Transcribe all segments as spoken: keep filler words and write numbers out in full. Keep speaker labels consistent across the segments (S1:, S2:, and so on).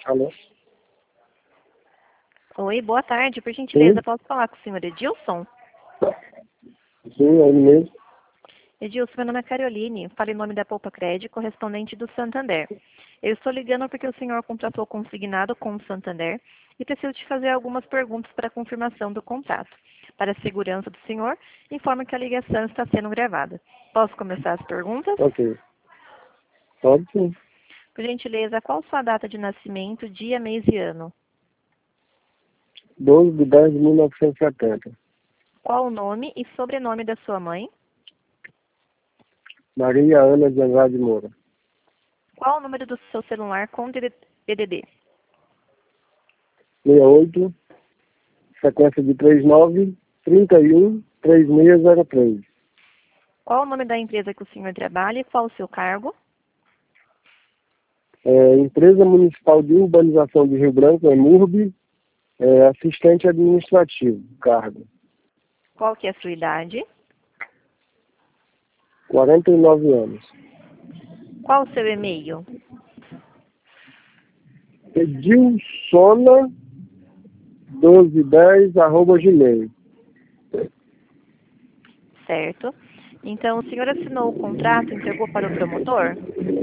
S1: Alô?
S2: Oi, boa tarde. Por gentileza,
S1: Sim,
S2: posso falar com o senhor Edilson?
S1: sim, é ele mesmo.
S2: Edilson, meu nome é Caroline. Falo em nome da Poupa Crédito, correspondente do Santander. Eu estou ligando porque o senhor contratou consignado com o Santander e preciso te fazer algumas perguntas para confirmação do contrato. Para a segurança do senhor, informo que a ligação está sendo gravada. Posso começar as perguntas?
S1: Ok. Pode sim.
S2: Por gentileza, qual sua data de nascimento, dia, mês e ano?
S1: doze de dez de mil novecentos e setenta.
S2: Qual o nome e sobrenome da sua mãe?
S1: Maria Ana de Andrade Moura.
S2: Qual o número do seu celular com D D D?
S1: sessenta e oito, sequência de trinta e nove, trinta e um, trinta e seis zero três.
S2: Qual o nome da empresa que o senhor trabalha e qual o seu cargo?
S1: É, Empresa Municipal de Urbanização de Rio Branco, é MURB, é, assistente administrativo, cargo.
S2: Qual que é a sua idade?
S1: quarenta e nove anos.
S2: Qual o seu e-mail?
S1: Edilsona doze dez arroba gmail.
S2: Certo. Então, o senhor assinou o contrato e entregou para o promotor?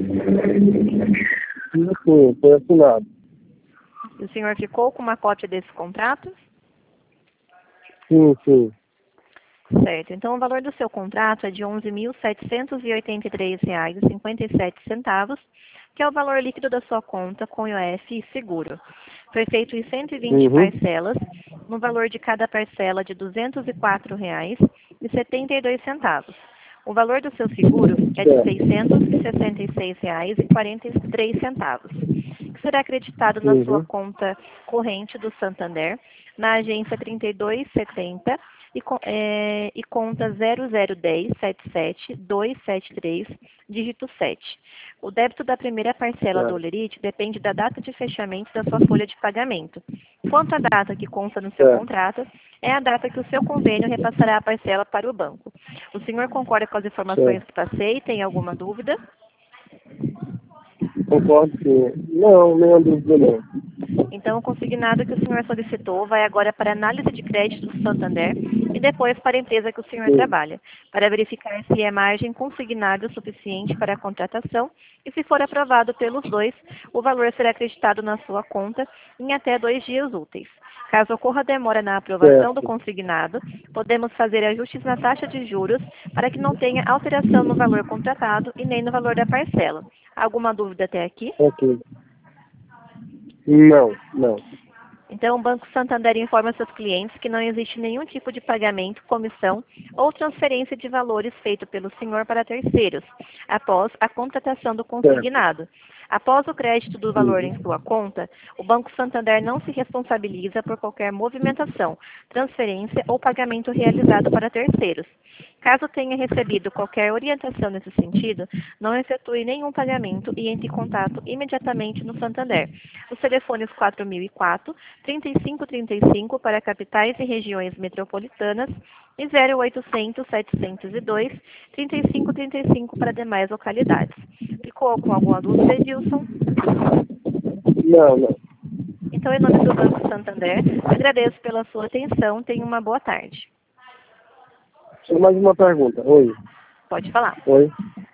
S1: Sim, sim, foi assinado.
S2: E o senhor ficou com uma cópia desse contrato?
S1: Sim, sim.
S2: Certo. Então, o valor do seu contrato é de onze mil setecentos e oitenta e três reais e cinquenta e sete centavos, que é o valor líquido da sua conta com I O F e seguro. Foi feito em cento e vinte
S1: Uhum.
S2: parcelas, no valor de cada parcela de duzentos e quatro reais e setenta e dois centavos. O valor do seu seguro é de
S1: Certo.
S2: seiscentos e sessenta e seis reais e quarenta e três centavos, que será acreditado na sua
S1: Uhum.
S2: conta corrente do Santander, na agência trinta e dois setenta e, co- é, e conta zero zero um zero sete sete dois sete três, dígito sete. O débito da primeira parcela do
S1: Certo.
S2: Olerite depende da data de fechamento da sua folha de pagamento. Quanto à data que consta no seu
S1: Certo.
S2: contrato, é a data que o seu convênio repassará a parcela para o banco. O senhor concorda com as informações
S1: Certo.
S2: que passei? Tem alguma dúvida?
S1: Concordo que não, nenhuma dúvida não.
S2: Então, o consignado que o senhor solicitou vai agora para a análise de crédito do Santander e depois para a empresa que o senhor
S1: Sim.
S2: trabalha, para verificar se é margem consignável suficiente para a contratação e, se for aprovado pelos dois, o valor será acreditado na sua conta em até dois dias úteis. Caso ocorra demora na aprovação do
S1: Certo.
S2: consignado, podemos fazer ajustes na taxa de juros para que não tenha alteração no valor contratado e nem no valor da parcela. Alguma dúvida até aqui?
S1: Ok. Não, não.
S2: Então, o Banco Santander informa seus clientes que não existe nenhum tipo de pagamento, comissão ou transferência de valores feito pelo senhor para terceiros, após a contratação do
S1: Certo.
S2: consignado. Após o crédito do valor em
S1: Uhum.
S2: sua conta, o Banco Santander não se responsabiliza por qualquer movimentação, transferência ou pagamento realizado para terceiros. Caso tenha recebido qualquer orientação nesse sentido, não efetue nenhum pagamento e entre em contato imediatamente no Santander. Os telefones quatro mil e quatro, trinta e cinco trinta e cinco para capitais e regiões metropolitanas e zero oitocentos, setecentos e dois, trinta e cinco trinta e cinco para demais localidades. Ficou com alguma dúvida, Edilson?
S1: Não, não.
S2: Então, em nome do Banco Santander, agradeço pela sua atenção. Tenha uma boa tarde.
S1: Só mais uma pergunta. Oi.
S2: Pode falar.
S1: Oi.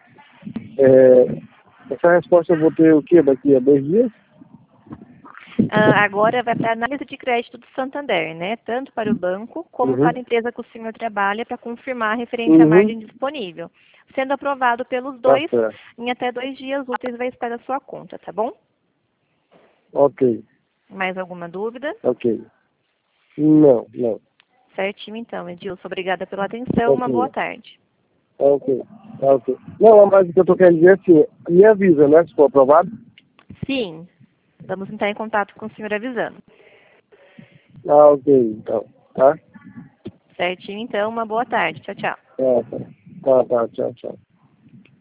S1: É, essa resposta eu vou ter o quê? Daqui a dois dias?
S2: Ah, agora vai para a análise de crédito do Santander, né? Tanto para o banco como
S1: Uhum.
S2: para a empresa que o senhor trabalha para confirmar referente à
S1: Uhum.
S2: margem disponível. Sendo aprovado pelos
S1: Tá
S2: dois,
S1: certo.
S2: em até dois dias úteis vai estar na sua conta, tá bom?
S1: Ok.
S2: Mais alguma dúvida?
S1: Ok. Não, não.
S2: Certinho então, Edilson. Obrigada pela atenção. Uma boa
S1: Ok.
S2: tarde.
S1: Ok. Ok. Não, mas o que eu tô querendo dizer é assim, me avisa, né? Se for aprovado.
S2: Sim, vamos entrar em contato com o senhor avisando.
S1: Ah, ok, então. Tá?
S2: Certinho então, uma boa tarde. Tchau, tchau.
S1: Tá, tá. Tá, tá. Tchau, tchau.